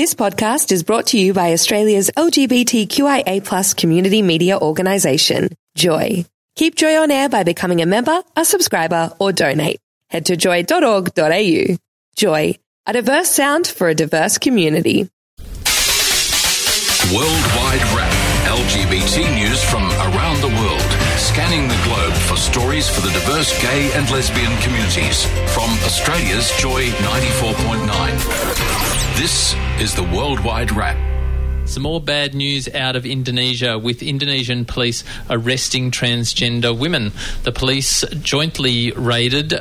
This podcast is brought to you by Australia's LGBTQIA+ community media organisation, Joy. Keep Joy on air by becoming a member, a subscriber, or donate. Head to joy.org.au. Joy, a diverse sound for a diverse community. Worldwide Wrap. LGBT news from around the world. Scanning the globe for stories for the diverse gay and lesbian communities. From Australia's Joy 94.9. This is the Worldwide Wrap. Some more bad news out of Indonesia, with Indonesian police arresting transgender women. The police jointly raided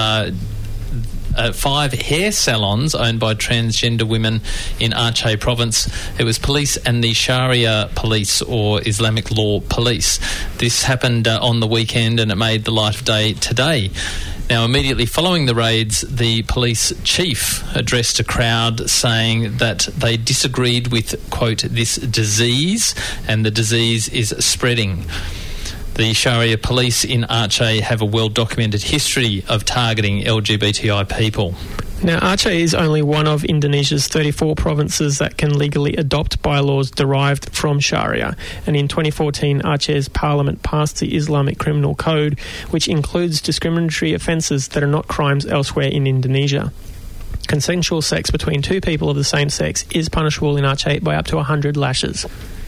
5 hair salons owned by transgender women in Aceh province. It was police and the Sharia police, or Islamic law police. This happened on the weekend, and it made the light of day today. Now, immediately following the raids, the police chief addressed a crowd saying that they disagreed with, quote, this disease, and the disease is spreading. The Sharia police in Aceh have a well-documented history of targeting LGBTI people. Now, Aceh is only one of Indonesia's 34 provinces that can legally adopt bylaws derived from Sharia. And in 2014, Aceh's parliament passed the Islamic Criminal Code, which includes discriminatory offences that are not crimes elsewhere in Indonesia. Consensual sex between two people of the same sex is punishable in Aceh by up to 100 lashes.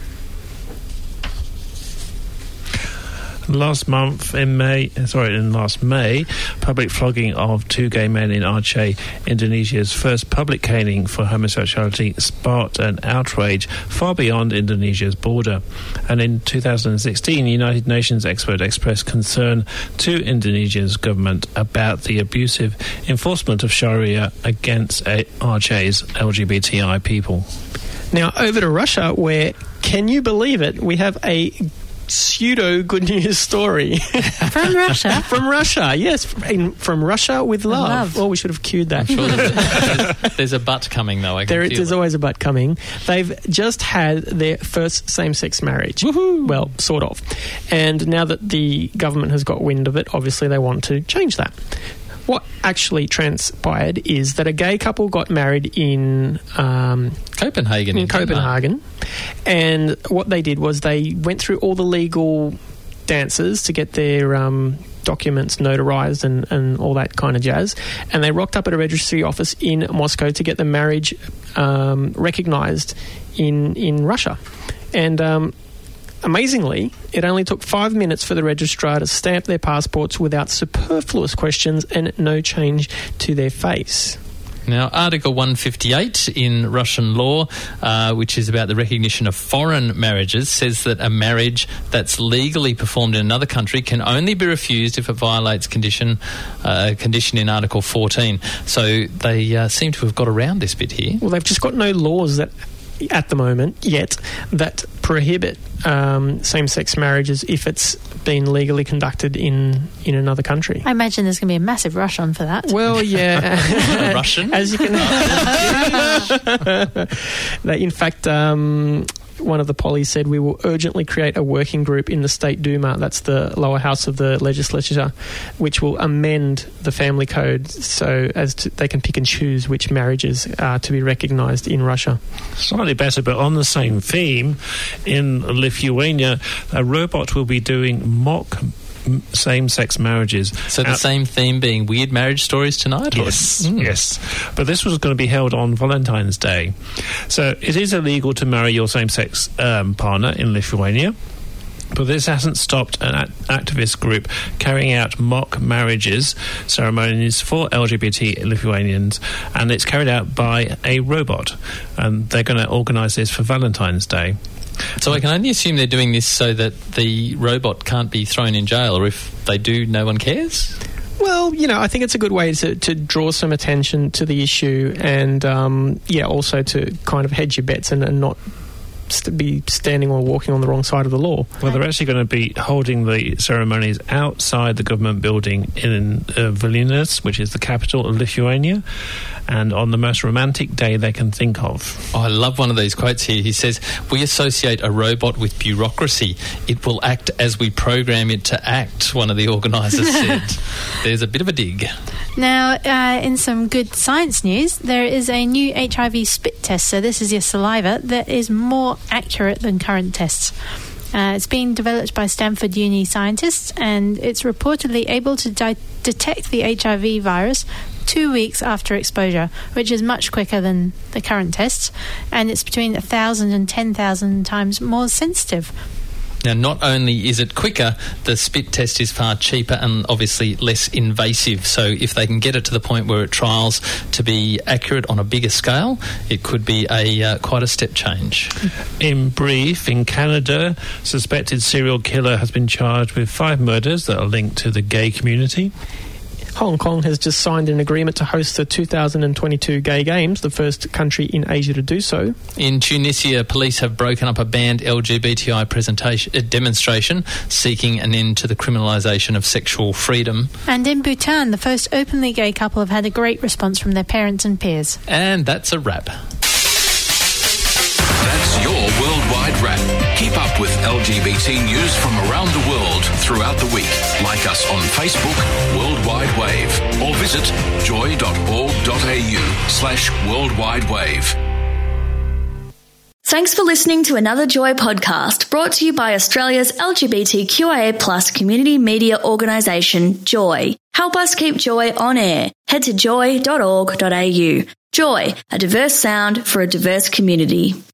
Last May, public flogging of 2 gay men in Aceh, Indonesia's first public caning for homosexuality, sparked an outrage far beyond Indonesia's border. And in 2016, United Nations expert expressed concern to Indonesia's government about the abusive enforcement of Sharia against Aceh's LGBTI people. Now, over to Russia, where, can you believe it, we have a pseudo good news story from Russia. From Russia, yes, from Russia with love. Oh, we should have cued that. I'm sure there's a but coming, though. There's always a but coming. They've just had their first same-sex marriage. Woohoo! Well, sort of. And now that the government has got wind of it, obviously they want to change that. What actually transpired is that a gay couple got married in Copenhagen. And what they did was they went through all the legal dances to get their documents notarized and all that kind of jazz. And they rocked up at a registry office in Moscow to get the marriage recognized in Russia. And amazingly, it only took 5 minutes for the registrar to stamp their passports without superfluous questions and no change to their face. Now, Article 158 in Russian law, which is about the recognition of foreign marriages, says that a marriage that's legally performed in another country can only be refused if it violates a condition in Article 14. So they seem to have got around this bit here. Well, they've just got no laws that, at the moment, yet, that prohibit same-sex marriages if it's been legally conducted in another country. I imagine there's going to be a massive rush on for that. Well, yeah. Russian? As you can... In fact, one of the pollies said, we will urgently create a working group in the State Duma, that's the lower house of the legislature, which will amend the family code so as to, they can pick and choose which marriages are to be recognised in Russia. Slightly better, but on the same theme, in Lithuania, a robot will be doing mock same-sex marriages. So the same theme being weird marriage stories tonight? Yes, yes. But this was going to be held on Valentine's Day. So it is illegal to marry your same-sex partner in Lithuania. But this hasn't stopped an activist group carrying out mock marriages ceremonies for LGBT Lithuanians, and it's carried out by a robot. And they're going to organise this for Valentine's Day. So I can only assume they're doing this so that the robot can't be thrown in jail, or if they do, no one cares? Well, I think it's a good way to draw some attention to the issue and, also to kind of hedge your bets and not be standing or walking on the wrong side of the law. Well, they're actually going to be holding the ceremonies outside the government building in Vilnius, which is the capital of Lithuania, and on the most romantic day they can think of. Oh, I love one of these quotes here. He says, "We associate a robot with bureaucracy. It will act as we program it to act," one of the organisers said. There's a bit of a dig. Now, in some good science news, there is a new HIV spit test. So this is your saliva that is more accurate than current tests. It's being developed by Stanford Uni scientists, and it's reportedly able to detect the HIV virus 2 weeks after exposure, which is much quicker than the current tests, and it's between 1,000 and 10,000 times more sensitive. Now, not only is it quicker, the spit test is far cheaper and obviously less invasive. So if they can get it to the point where it trials to be accurate on a bigger scale, it could be quite a step change. In brief, in Canada, suspected serial killer has been charged with 5 murders that are linked to the gay community. Hong Kong has just signed an agreement to host the 2022 Gay Games, the first country in Asia to do so. In Tunisia, police have broken up a banned LGBTI demonstration seeking an end to the criminalisation of sexual freedom. And in Bhutan, the first openly gay couple have had a great response from their parents and peers. And that's a wrap. That's your Worldwide Wrap. Keep up with LGBT news from around the world throughout the week. Like us on Facebook, Worldwide Wave, or visit joy.org.au/worldwidewave. Thanks for listening to another Joy podcast brought to you by Australia's LGBTQIA+ community media organisation, Joy. Help us keep Joy on air. Head to joy.org.au. Joy, a diverse sound for a diverse community.